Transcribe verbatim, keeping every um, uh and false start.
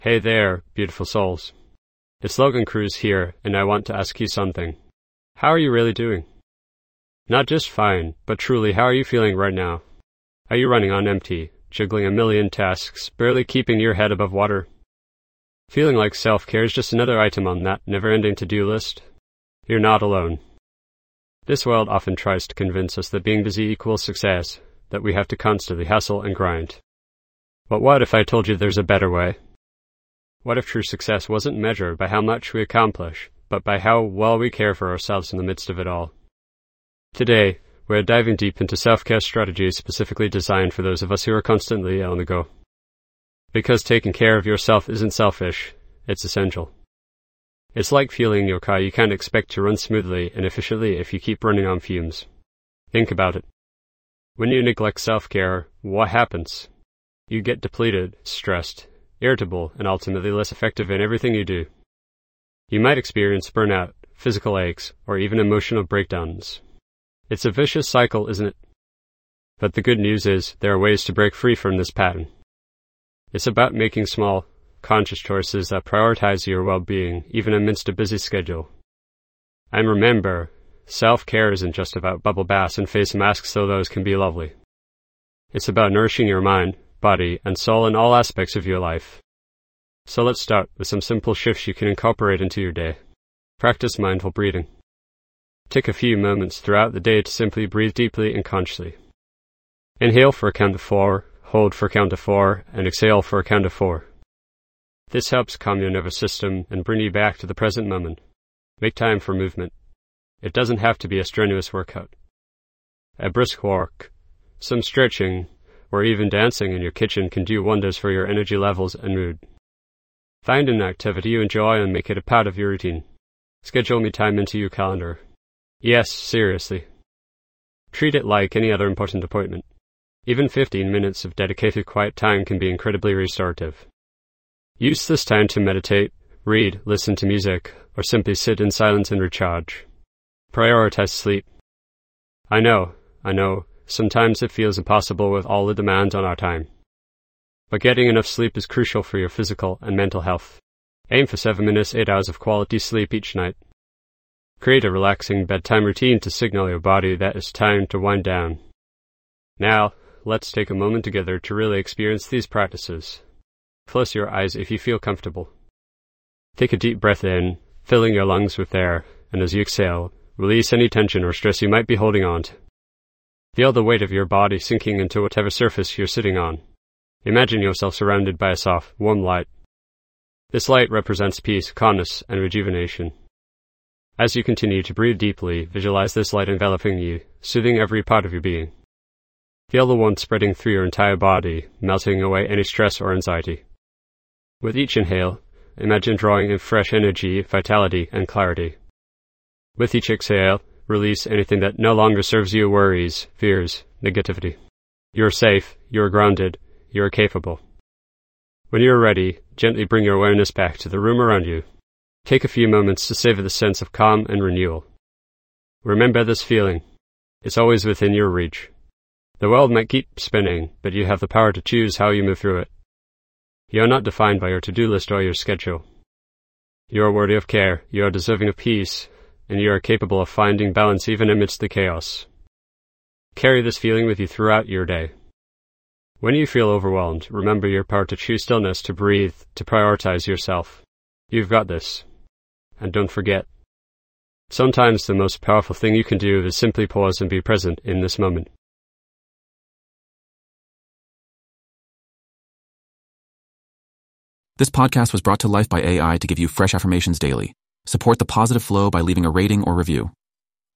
Hey there, beautiful souls. It's Logan Cruz here, and I want to ask you something. How are you really doing? Not just fine, but truly, how are you feeling right now? Are you running on empty, juggling a million tasks, barely keeping your head above water? Feeling like self-care is just another item on that never-ending to-do list? You're not alone. This world often tries to convince us that being busy equals success, that we have to constantly hustle and grind. But what if I told you there's a better way? What if true success wasn't measured by how much we accomplish, but by how well we care for ourselves in the midst of it all? Today, we're diving deep into self-care strategies specifically designed for those of us who are constantly on the go. Because taking care of yourself isn't selfish, it's essential. It's like fueling your car. You can't expect to run smoothly and efficiently if you keep running on fumes. Think about it. When you neglect self-care, what happens? You get depleted, stressed, irritable, and ultimately less effective in everything you do. You might experience burnout, physical aches, or even emotional breakdowns. It's a vicious cycle, isn't it? But the good news is, there are ways to break free from this pattern. It's about making small, conscious choices that prioritize your well-being, even amidst a busy schedule. And remember, self-care isn't just about bubble baths and face masks, though those can be lovely. It's about nourishing your mind, body, and soul in all aspects of your life. So let's start with some simple shifts you can incorporate into your day. Practice mindful breathing. Take a few moments throughout the day to simply breathe deeply and consciously. Inhale for a count of four, hold for a count of four, and exhale for a count of four. This helps calm your nervous system and bring you back to the present moment. Make time for movement. It doesn't have to be a strenuous workout. A brisk walk, some stretching, or even dancing in your kitchen can do wonders for your energy levels and mood. Find an activity you enjoy and make it a part of your routine. Schedule me time into your calendar. Yes, seriously. Treat it like any other important appointment. Even fifteen minutes of dedicated quiet time can be incredibly restorative. Use this time to meditate, read, listen to music, or simply sit in silence and recharge. Prioritize sleep. I know, I know, sometimes it feels impossible with all the demands on our time. But getting enough sleep is crucial for your physical and mental health. Aim for seven minutes, eight hours of quality sleep each night. Create a relaxing bedtime routine to signal your body that it's time to wind down. Now, let's take a moment together to really experience these practices. Close your eyes if you feel comfortable. Take a deep breath in, filling your lungs with air, and as you exhale, release any tension or stress you might be holding on to. Feel the weight of your body sinking into whatever surface you're sitting on. Imagine yourself surrounded by a soft, warm light. This light represents peace, calmness, and rejuvenation. As you continue to breathe deeply, visualize this light enveloping you, soothing every part of your being. Feel the warmth spreading through your entire body, melting away any stress or anxiety. With each inhale, imagine drawing in fresh energy, vitality, and clarity. With each exhale, release anything that no longer serves you: worries, fears, negativity. You're safe, you're grounded, you're capable. When you're ready, gently bring your awareness back to the room around you. Take a few moments to savor the sense of calm and renewal. Remember this feeling. It's always within your reach. The world might keep spinning, but you have the power to choose how you move through it. You are not defined by your to-do list or your schedule. You are worthy of care, you are deserving of peace, and you are capable of finding balance even amidst the chaos. Carry this feeling with you throughout your day. When you feel overwhelmed, remember your power to choose stillness, to breathe, to prioritize yourself. You've got this. And don't forget, sometimes the most powerful thing you can do is simply pause and be present in this moment. This podcast was brought to life by A I to give you fresh affirmations daily. Support the positive flow by leaving a rating or review.